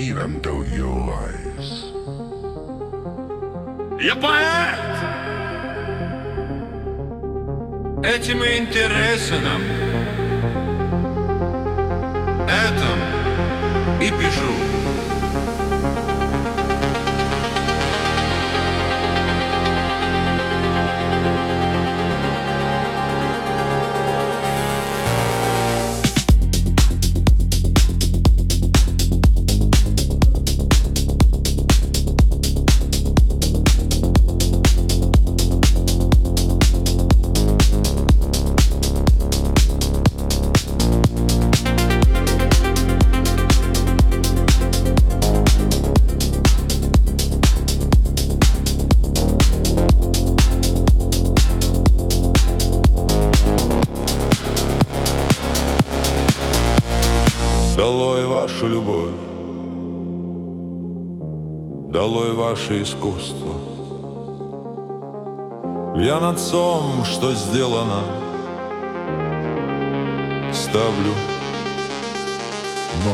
need until your eyes. Я поэт! Этим и интересен нам. Этом и пишу. Долой вашу любовь, долой ваше искусство. Я над всем, что сделано, ставлю но.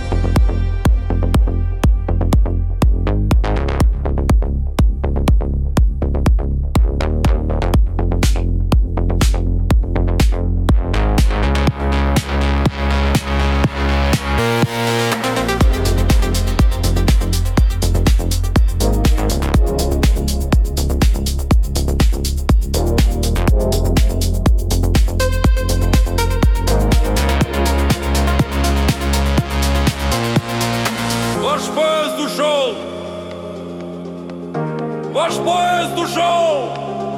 Ваш поезд ушел! Ваш поезд ушел!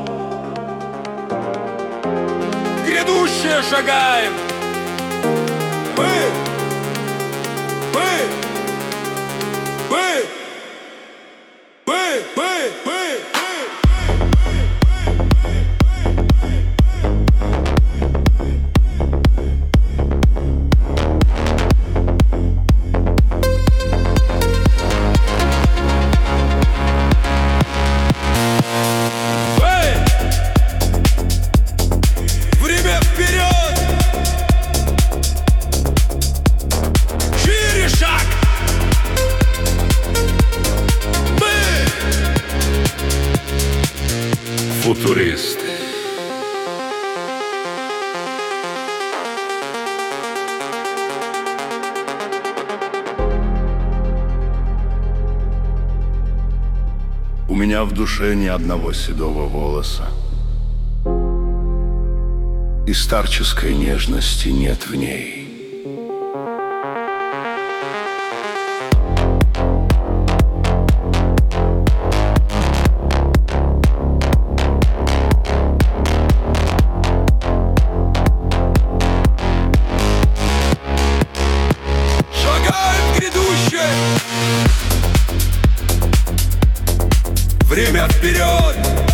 В грядущее шагаем! Мы! Время вперед! Шире шаг! Мы! Футуристы. У меня в душе ни одного седого волоса, и старческой нежности нет в ней. Шагаем в грядущее! Время вперед!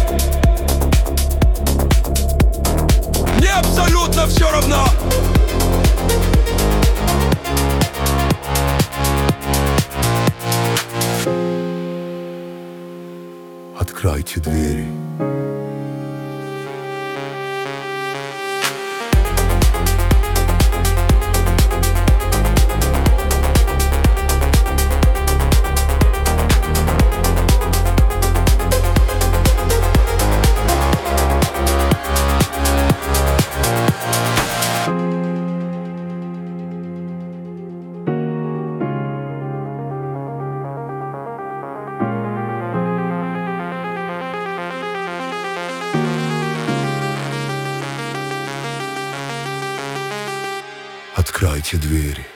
Мне абсолютно все равно! Откройте двери. Откройте двери.